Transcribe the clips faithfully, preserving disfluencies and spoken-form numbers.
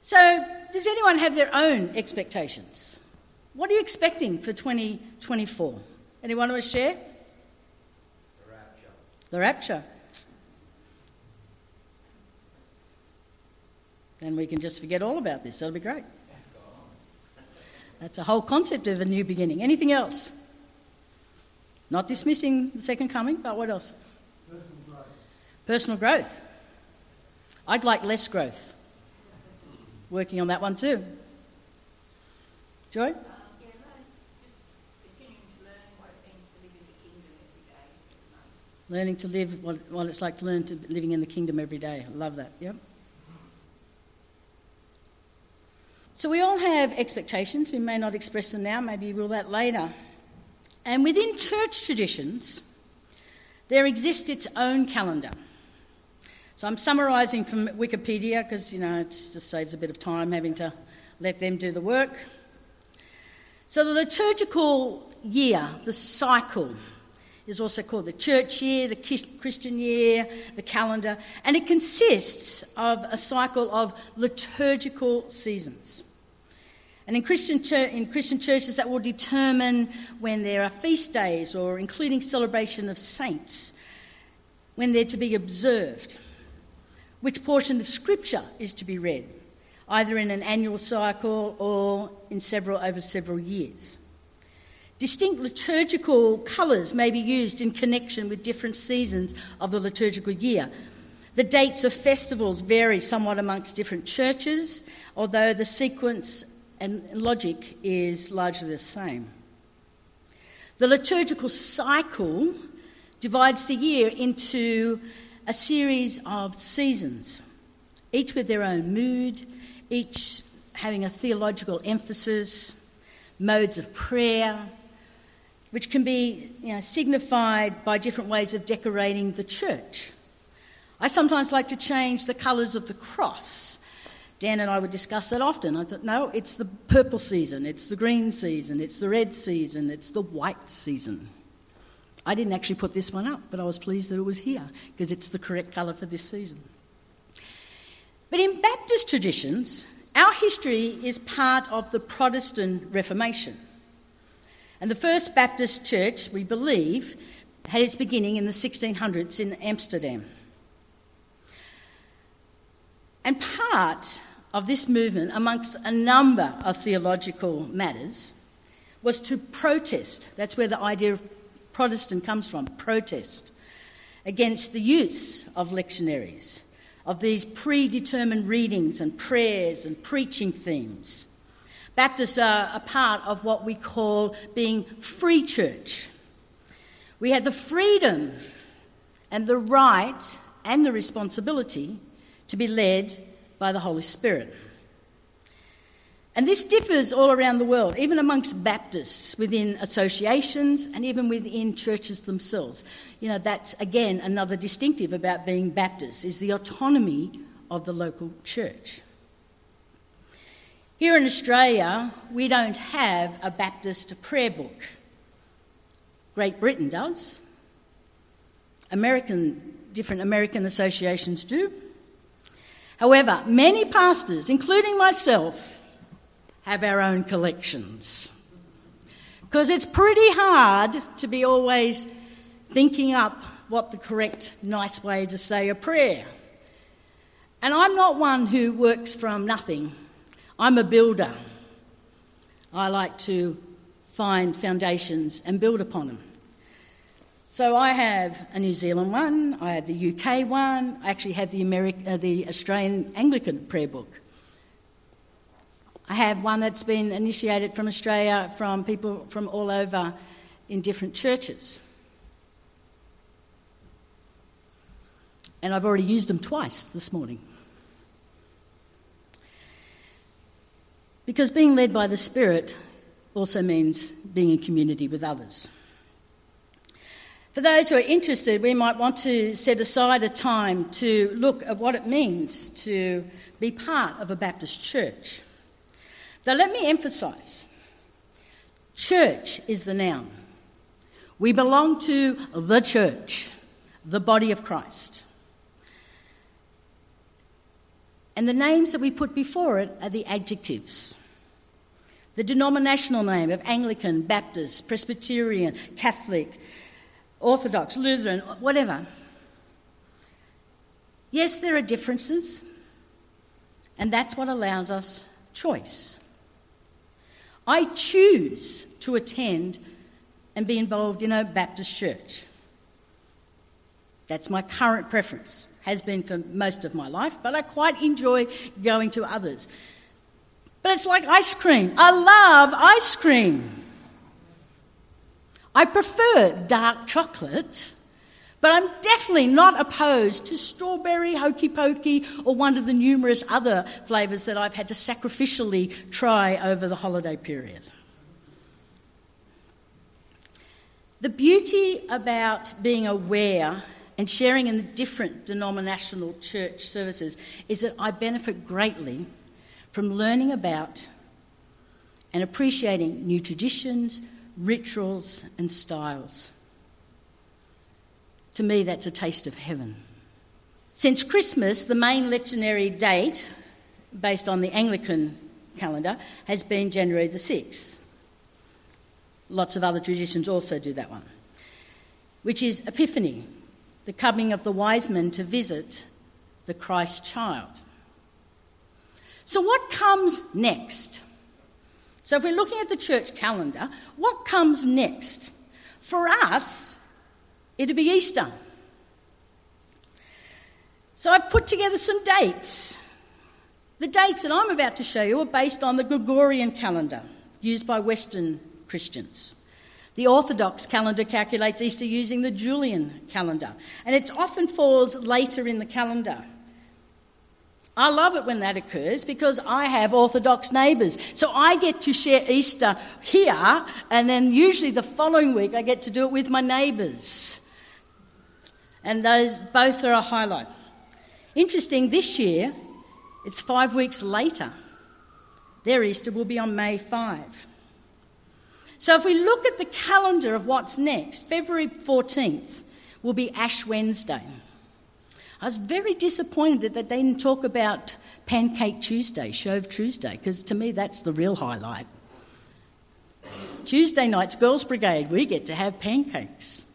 So, does anyone have their own expectations? What are you expecting for twenty twenty-four? Anyone want to share? The rapture. The rapture. Then we can just forget all about this. That'll be great. That's a whole concept of a new beginning. Anything else? Not dismissing the second coming, but what else? Personal growth. Personal growth. I'd like less growth. Working on that one too. Joy? Uh, yeah, learn, just continuing to learn what it means to live in the kingdom every day. Um, Learning to live what, what it's like to learn to living in the kingdom every day. I love that. Yep. So we all have expectations. We may not express them now, maybe we'll that later. And within church traditions, there exists its own calendar. So I'm summarising from Wikipedia because, you know, it just saves a bit of time having to let them do the work. So the liturgical year, the cycle, is also called the church year, the Christian year, the calendar, and it consists of a cycle of liturgical seasons. And in Christian, church, in Christian churches, that will determine when there are feast days or including celebration of saints, when they're to be observed, which portion of Scripture is to be read, either in an annual cycle or in several over several years. Distinct liturgical colours may be used in connection with different seasons of the liturgical year. The dates of festivals vary somewhat amongst different churches, although the sequence and logic is largely the same. The liturgical cycle divides the year into a series of seasons, each with their own mood, each having a theological emphasis, modes of prayer, which can be, you know, signified by different ways of decorating the church. I sometimes like to change the colours of the cross. Dan and I would discuss that often. I thought, no, it's the purple season, it's the green season, it's the red season, it's the white season. I didn't actually put this one up, but I was pleased that it was here because it's the correct colour for this season. But in Baptist traditions, our history is part of the Protestant Reformation. And the first Baptist church, we believe, had its beginning in the sixteen hundreds in Amsterdam. And part of this movement, amongst a number of theological matters, was to protest. That's where the idea of Protestant comes from, protest, against the use of lectionaries, of these predetermined readings and prayers and preaching themes. Baptists are a part of what we call being free church. We had the freedom and the right and the responsibility to be led by the Holy Spirit. And this differs all around the world, even amongst Baptists, within associations and even within churches themselves. You know, that's, again, another distinctive about being Baptist, is the autonomy of the local church. Here in Australia, we don't have a Baptist prayer book. Great Britain does. American, different American associations do. However, many pastors, including myself, have our own collections. Because it's pretty hard to be always thinking up what the correct, nice way to say a prayer. And I'm not one who works from nothing. I'm a builder. I like to find foundations and build upon them. So I have a New Zealand one, I have the U K one, I actually have the, Ameri- uh, the Australian Anglican prayer book. I have one that's been initiated from Australia from people from all over in different churches. And I've already used them twice this morning. Because being led by the Spirit also means being in community with others. For those who are interested, we might want to set aside a time to look at what it means to be part of a Baptist church. Now, let me emphasise, church is the noun. We belong to the church, the body of Christ. And the names that we put before it are the adjectives. The denominational name of Anglican, Baptist, Presbyterian, Catholic, Orthodox, Lutheran, whatever. Yes, there are differences, and that's what allows us choice. I choose to attend and be involved in a Baptist church. That's my current preference, has been for most of my life, but I quite enjoy going to others. But it's like ice cream. I love ice cream. I prefer dark chocolate, but I'm definitely not opposed to strawberry, hokey pokey, or one of the numerous other flavours that I've had to sacrificially try over the holiday period. The beauty about being aware and sharing in the different denominational church services is that I benefit greatly from learning about and appreciating new traditions, rituals and styles. To me, that's a taste of heaven. Since Christmas, the main lectionary date, based on the Anglican calendar, has been January the sixth. Lots of other traditions also do that one, which is Epiphany, the coming of the wise men to visit the Christ child. So what comes next? So if we're looking at the church calendar, what comes next? For us, it'll be Easter. So I've put together some dates. The dates that I'm about to show you are based on the Gregorian calendar used by Western Christians. The Orthodox calendar calculates Easter using the Julian calendar, and it often falls later in the calendar. I love it when that occurs because I have Orthodox neighbours. So I get to share Easter here, and then usually the following week I get to do it with my neighbours. And those both are a highlight. Interesting, this year it's five weeks later. Their Easter will be on May fifth. So if we look at the calendar of what's next, February fourteenth will be Ash Wednesday. I was very disappointed that they didn't talk about Pancake Tuesday, Shove Tuesday, because to me that's the real highlight. Tuesday night's Girls' Brigade, we get to have pancakes.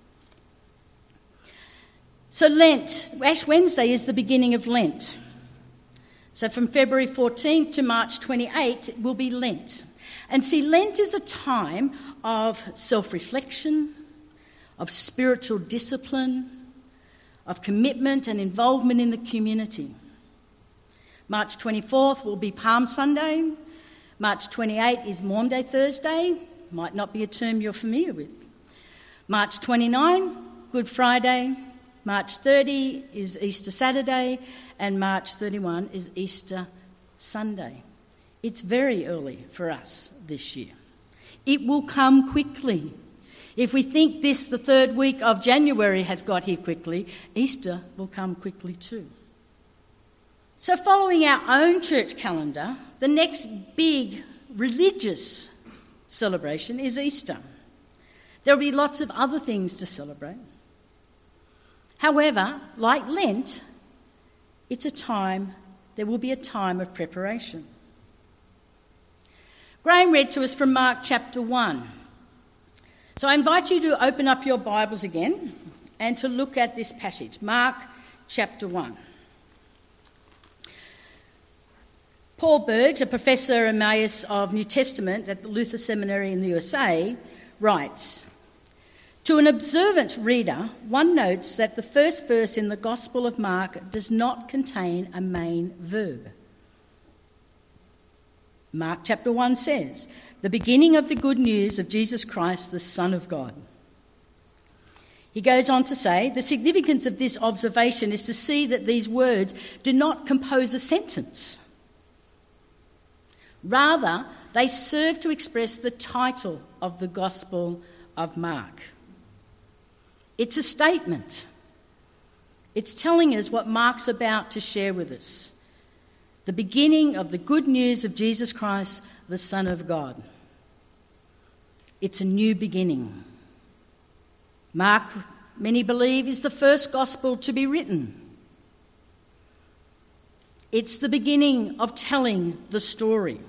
So Lent, Ash Wednesday is the beginning of Lent. So from February fourteenth to March twenty-eighth will be Lent. And see, Lent is a time of self-reflection, of spiritual discipline, of commitment and involvement in the community. March twenty-fourth will be Palm Sunday. March twenty-eighth is Maundy Thursday. Might not be a term you're familiar with. March twenty-ninth, Good Friday. March thirtieth is Easter Saturday. And March thirty-first is Easter Sunday. It's very early for us this year. It will come quickly. If we think this, the third week of January has got here quickly, Easter will come quickly too. So following our own church calendar, the next big religious celebration is Easter. There will be lots of other things to celebrate. However, like Lent, it's a time, there will be a time of preparation. Graham read to us from Mark chapter one. So I invite you to open up your Bibles again and to look at this passage, Mark chapter one. Paul Burge, a professor emeritus of New Testament at the Luther Seminary in the U S A, writes, "To an observant reader, one notes that the first verse in the Gospel of Mark does not contain a main verb. Mark chapter one says, the beginning of the good news of Jesus Christ, the Son of God. He goes on to say, the significance of this observation is to see that these words do not compose a sentence. Rather, they serve to express the title of the Gospel of Mark. It's a statement. It's telling us what Mark's about to share with us. The beginning of the good news of Jesus Christ, the Son of God. It's a new beginning. Mark, many believe, is the first gospel to be written. It's the beginning of telling the story.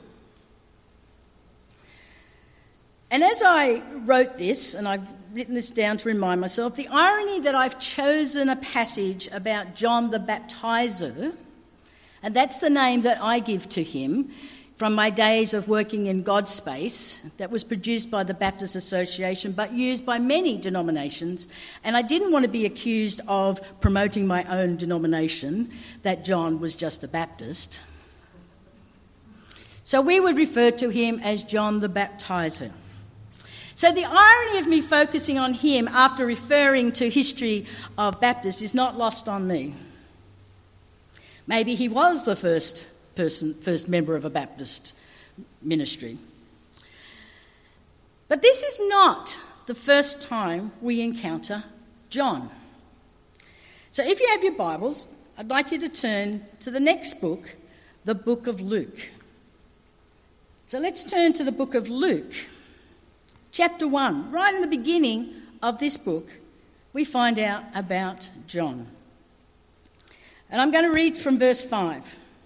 And as I wrote this, and I've written this down to remind myself, the irony that I've chosen a passage about John the Baptizer, and that's the name that I give to him from my days of working in GodSpace, that was produced by the Baptist Association but used by many denominations, and I didn't want to be accused of promoting my own denomination, that John was just a Baptist. So we would refer to him as John the Baptizer. So the irony of me focusing on him after referring to history of Baptists is not lost on me. Maybe he was the first person, first member of a Baptist ministry. But this is not the first time we encounter John. So if you have your Bibles, I'd like you to turn to the next book, the book of Luke. So let's turn to the book of Luke. Chapter one, right in the beginning of this book, we find out about John. And I'm going to read from verse five.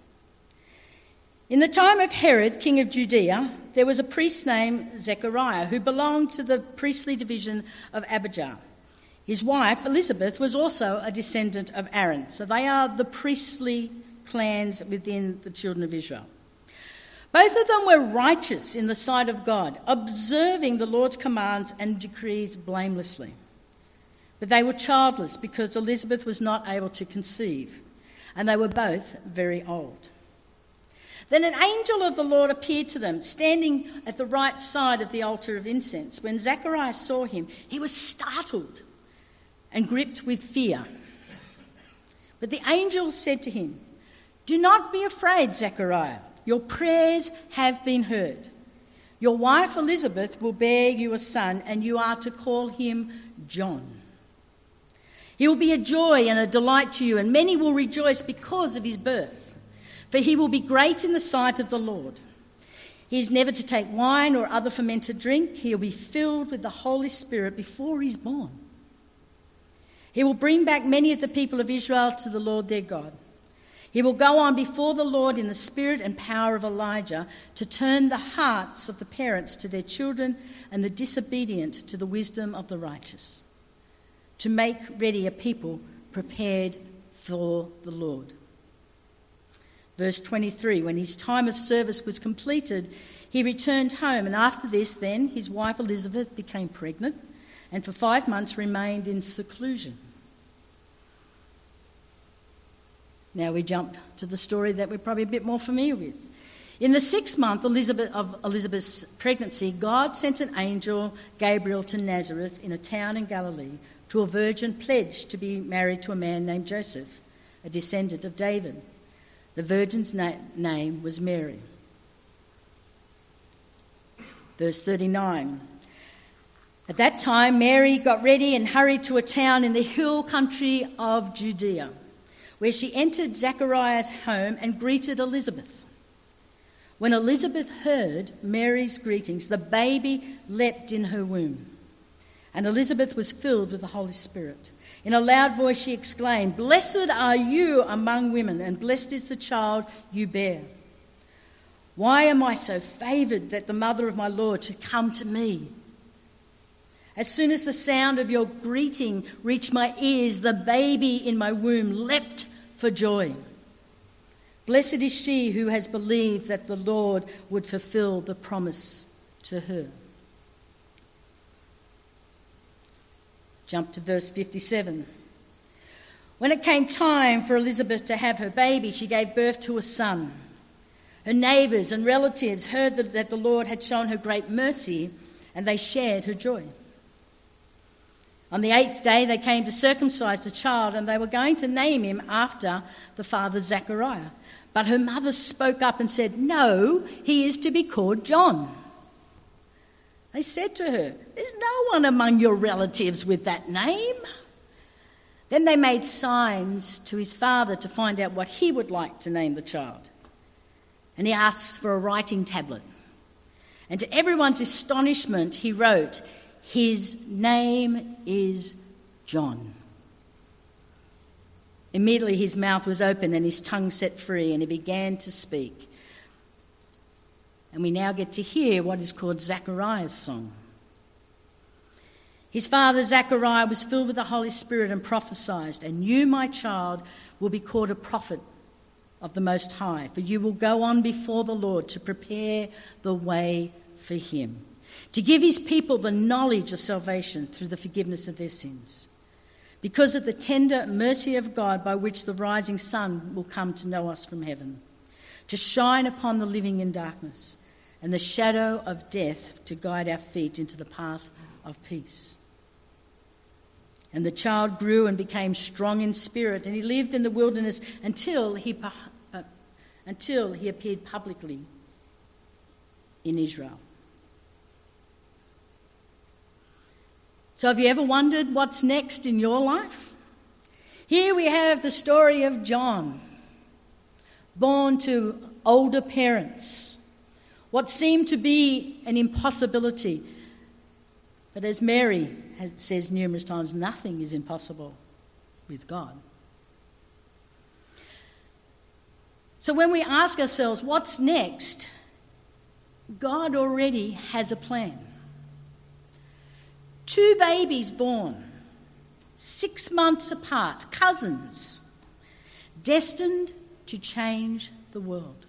In the time of Herod, king of Judea, there was a priest named Zechariah who belonged to the priestly division of Abijah. His wife, Elizabeth, was also a descendant of Aaron. So they are the priestly clans within the children of Israel. Both of them were righteous in the sight of God, observing the Lord's commands and decrees blamelessly. But they were childless because Elizabeth was not able to conceive, and they were both very old. Then an angel of the Lord appeared to them, standing at the right side of the altar of incense. When Zechariah saw him, he was startled and gripped with fear. But the angel said to him, "Do not be afraid, Zechariah. Your prayers have been heard. Your wife Elizabeth will bear you a son, and you are to call him John. He will be a joy and a delight to you, and many will rejoice because of his birth. For he will be great in the sight of the Lord. He is never to take wine or other fermented drink. He will be filled with the Holy Spirit before he is born. He will bring back many of the people of Israel to the Lord their God. He will go on before the Lord in the spirit and power of Elijah to turn the hearts of the parents to their children and the disobedient to the wisdom of the righteous, to make ready a people prepared for the Lord." Verse twenty-three, when his time of service was completed, he returned home, and after this then his wife Elizabeth became pregnant and for five months remained in seclusion. Now we jump to the story that we're probably a bit more familiar with. In the sixth month Elizabeth, of Elizabeth's pregnancy, God sent an angel, Gabriel, to Nazareth in a town in Galilee to a virgin pledged to be married to a man named Joseph, a descendant of David. The virgin's na- name was Mary. Verse thirty-nine. At that time Mary got ready and hurried to a town in the hill country of Judea, where she entered Zechariah's home and greeted Elizabeth. When Elizabeth heard Mary's greetings, the baby leapt in her womb, and Elizabeth was filled with the Holy Spirit. In a loud voice she exclaimed, "Blessed are you among women, and blessed is the child you bear. Why am I so favoured that the mother of my Lord should come to me? As soon as the sound of your greeting reached my ears, the baby in my womb leapt for joy. Blessed is she who has believed that the Lord would fulfill the promise to her." Jump to verse fifty-seven. When it came time for Elizabeth to have her baby, she gave birth to a son. Her neighbours and relatives heard that, that the Lord had shown her great mercy, and they shared her joy. On the eighth day they came to circumcise the child, and they were going to name him after the father Zechariah. But her mother spoke up and said, "No, he is to be called John." They said to her, "There's no one among your relatives with that name." Then they made signs to his father to find out what he would like to name the child. And he asks for a writing tablet. And to everyone's astonishment, he wrote, "His name is John." Immediately his mouth was open and his tongue set free, and he began to speak. And we now get to hear what is called Zechariah's song. His father Zechariah was filled with the Holy Spirit and prophesied, "And you, my child, will be called a prophet of the Most High, for you will go on before the Lord to prepare the way for him, to give his people the knowledge of salvation through the forgiveness of their sins, because of the tender mercy of God by which the rising sun will come to know us from heaven, to shine upon the living in darkness, and the shadow of death to guide our feet into the path of peace." And the child grew and became strong in spirit, and he lived in the wilderness until he, uh, until he appeared publicly in Israel. So have you ever wondered what's next in your life? Here we have the story of John, born to older parents, what seemed to be an impossibility. But as Mary has, says numerous times, nothing is impossible with God. So when we ask ourselves, what's next? God already has a plan. Two babies born, six months apart, cousins, destined to change the world.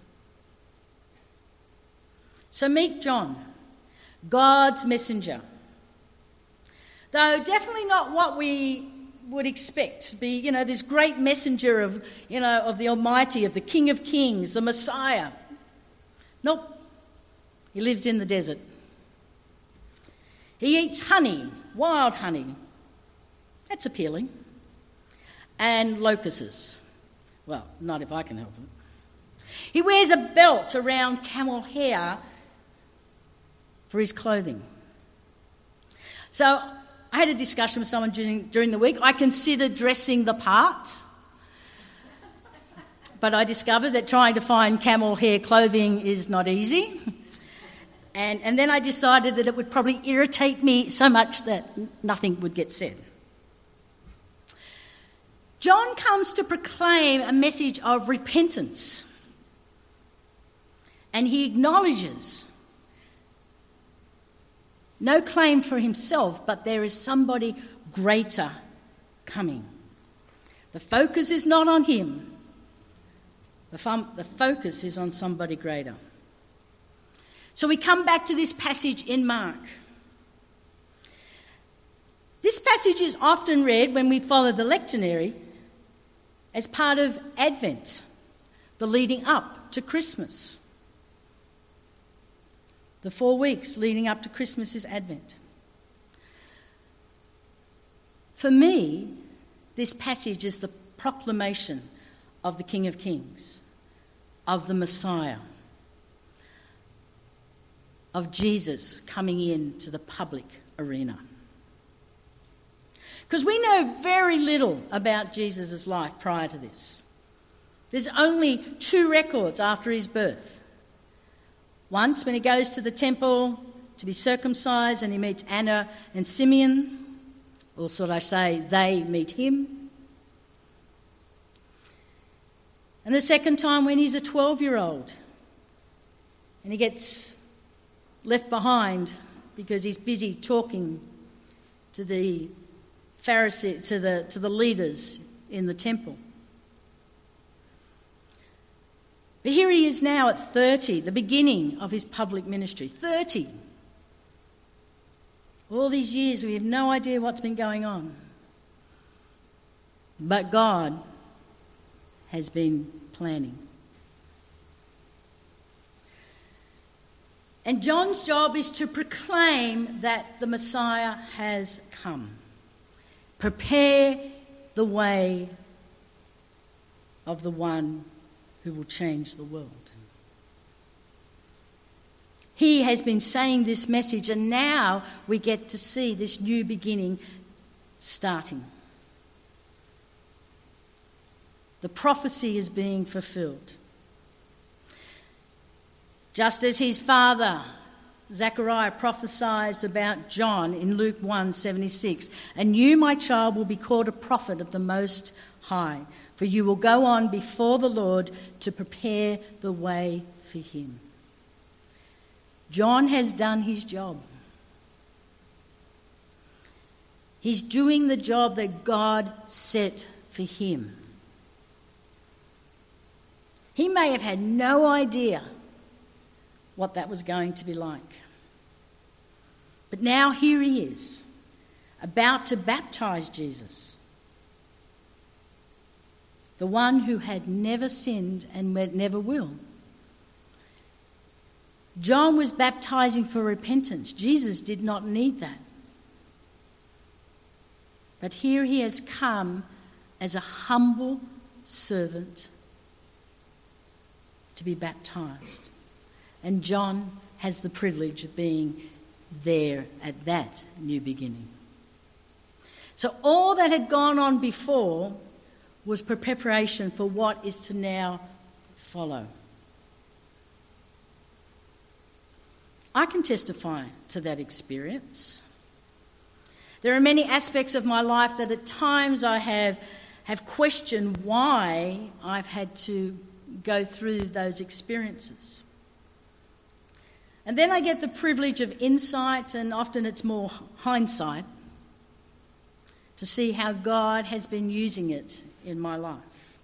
So meet John, God's messenger. Though definitely not what we would expect to be, you know, this great messenger of, you know, of the Almighty, of the King of Kings, the Messiah. Nope. He lives in the desert. He eats honey, wild honey. That's appealing. And locusts. Well, not if I can help it. He wears a belt around camel hair for his clothing. So I had a discussion with someone during, during the week. I considered dressing the part, but I discovered that trying to find camel hair clothing is not easy. And, and then I decided that it would probably irritate me so much that nothing would get said. John comes to proclaim a message of repentance, and he acknowledges no claim for himself, but there is somebody greater coming. The focus is not on him. The, fun, the focus is on somebody greater. So we come back to this passage in Mark. This passage is often read when we follow the lectionary as part of Advent, the leading up to Christmas. The four weeks leading up to Christmas is Advent. For me, this passage is the proclamation of the King of Kings, of the Messiah, of Jesus coming into the public arena. Because we know very little about Jesus' life prior to this. There's only two records after his birth. Once when he goes to the temple to be circumcised and he meets Anna and Simeon, or should I say they meet him. And the second time when he's a twelve-year-old and he gets left behind because he's busy talking to the Pharisees, to the, to the leaders in the temple. But here he is now at thirty, the beginning of his public ministry. thirty. All these years we have no idea what's been going on. But God has been planning. And John's job is to proclaim that the Messiah has come. Prepare the way of the one who will change the world. He has been saying this message, and now we get to see this new beginning starting. The prophecy is being fulfilled. Just as his father Zechariah prophesies about John in Luke one seventy-six. And you, my child, will be called a prophet of the Most High, for you will go on before the Lord to prepare the way for him. John has done his job. He's doing the job that God set for him. He may have had no idea what that was going to be like. But now here he is, about to baptize Jesus, the one who had never sinned and never will. John was baptizing for repentance. Jesus did not need that. But here he has come as a humble servant to be baptized. And John has the privilege of being there at that new beginning. So all that had gone on before was preparation for what is to now follow. I can testify to that experience. There are many aspects of my life that at times I have, have questioned why I've had to go through those experiences. And then I get the privilege of insight, and often it's more hindsight, to see how God has been using it in my life.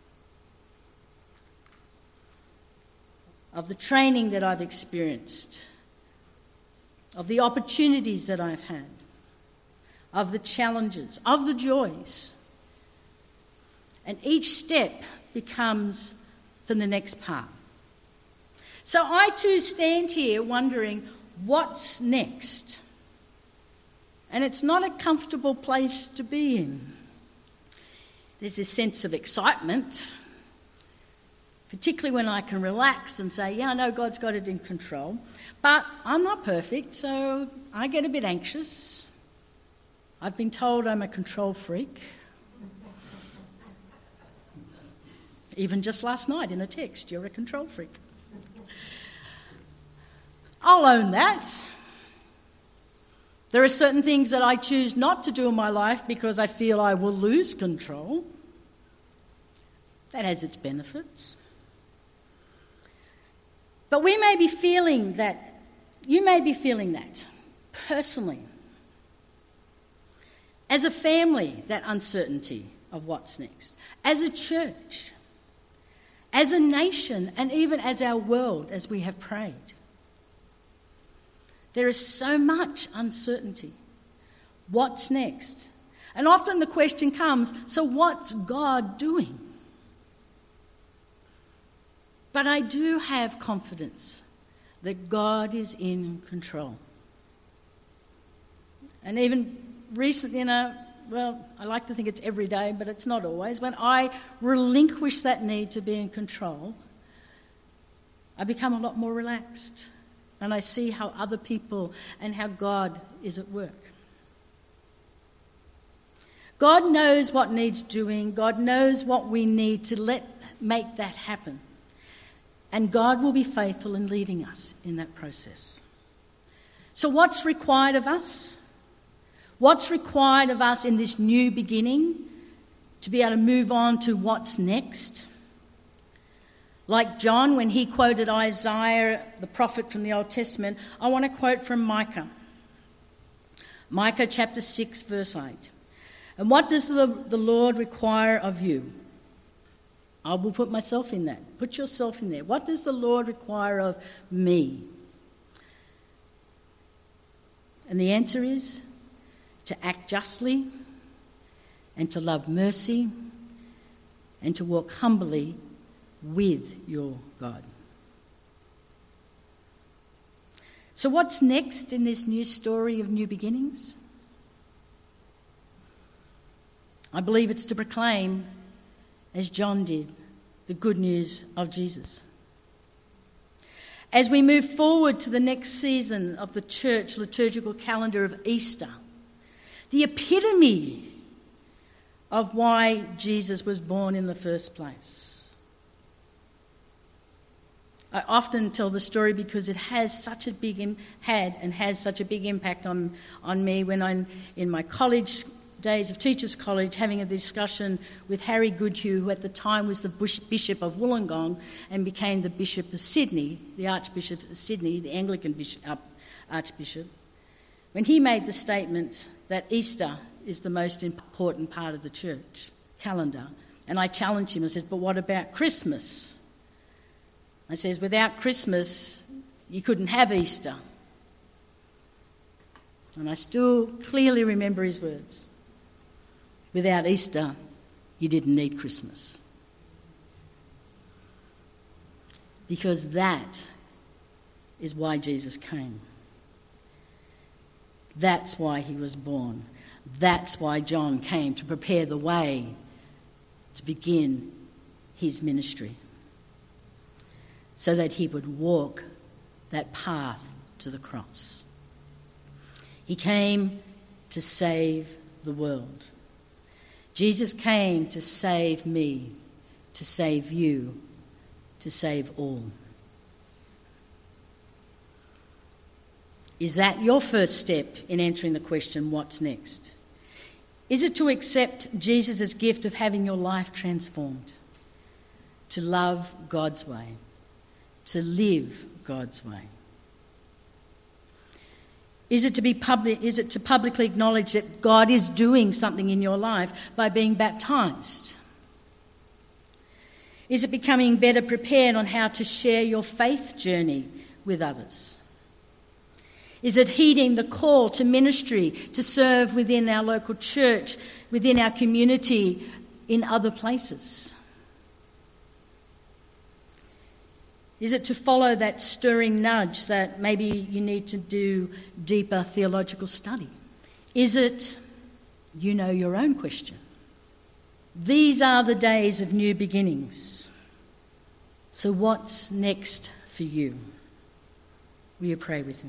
Of the training that I've experienced, of the opportunities that I've had, of the challenges, of the joys. And each step becomes for the next part. So I too stand here wondering, what's next? And it's not a comfortable place to be in. There's this sense of excitement, particularly when I can relax and say, yeah, I know God's got it in control. But I'm not perfect, so I get a bit anxious. I've been told I'm a control freak. Even just last night in a text, you're a control freak. I'll own that. There are certain things that I choose not to do in my life because I feel I will lose control. That has its benefits. But we may be feeling that, you may be feeling that personally. As a family, that uncertainty of what's next. As a church. As a nation, and even as our world, as we have prayed. There is so much uncertainty. What's next? And often the question comes, so what's God doing? But I do have confidence that God is in control. And even recently, you know, well, I like to think it's every day, but it's not always. When I relinquish that need to be in control, I become a lot more relaxed. And I see how other people and how God is at work. God knows what needs doing. God knows what we need to let make that happen. And God will be faithful in leading us in that process. So what's required of us? What's required of us in this new beginning to be able to move on to what's next? Like John, when he quoted Isaiah, the prophet from the Old Testament, I want to quote from Micah. Micah chapter six, verse eight. And what does the, the Lord require of you? I will put myself in that. Put yourself in there. What does the Lord require of me? And the answer is to act justly and to love mercy and to walk humbly with your God. So what's next in this new story of new beginnings? I believe it's to proclaim, as John did, the good news of Jesus. As we move forward to the next season of the church liturgical calendar of Easter, the epitome of why Jesus was born in the first place. I often tell the story because it has such a big Im- had and has such a big impact on on me when I'm in my college days of Teachers College having a discussion with Harry Goodhue, who at the time was the bush- Bishop of Wollongong and became the Bishop of Sydney, the Archbishop of Sydney, the Anglican bishop, uh, Archbishop, when he made the statement that Easter is the most important part of the church calendar. And I challenged him. I said, but what about Christmas? I says, without Christmas, you couldn't have Easter. And I still clearly remember his words. Without Easter, you didn't need Christmas. Because that is why Jesus came. That's why he was born. That's why John came, to prepare the way to begin his ministry, so that he would walk that path to the cross. He came to save the world. Jesus came to save me, to save you, to save all. Is that your first step in answering the question, what's next? Is it to accept Jesus' gift of having your life transformed, to love God's way, to live God's way? Is it to be public? Is it to publicly acknowledge that God is doing something in your life by being baptised? Is it becoming better prepared on how to share your faith journey with others? Is it heeding the call to ministry, to serve within our local church, within our community, in other places? Is it to follow that stirring nudge that maybe you need to do deeper theological study? Is it, you know your own question? These are the days of new beginnings. So what's next for you? Will you pray with me?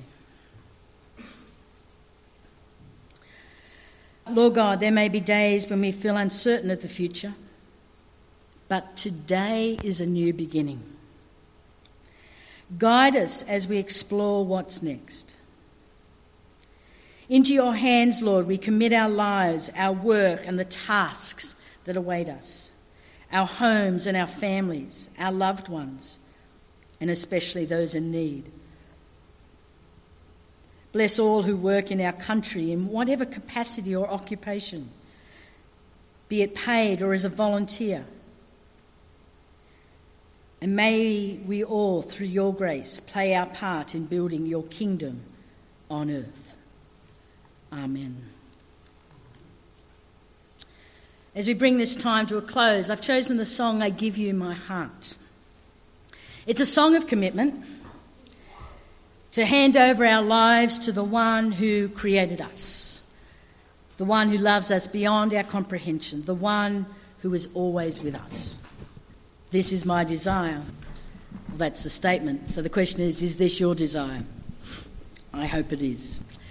Lord God, there may be days when we feel uncertain of the future, but today is a new beginning. Guide us as we explore what's next. Into your hands, Lord, we commit our lives, our work and the tasks that await us, our homes and our families, our loved ones, and especially those in need. Bless all who work in our country in whatever capacity or occupation, be it paid or as a volunteer. And may we all, through your grace, play our part in building your kingdom on earth. Amen. As we bring this time to a close, I've chosen the song, I Give You My Heart. It's a song of commitment to hand over our lives to the one who created us, the one who loves us beyond our comprehension, the one who is always with us. This is my desire. Well, that's the statement. So the question is, is this your desire? I hope it is.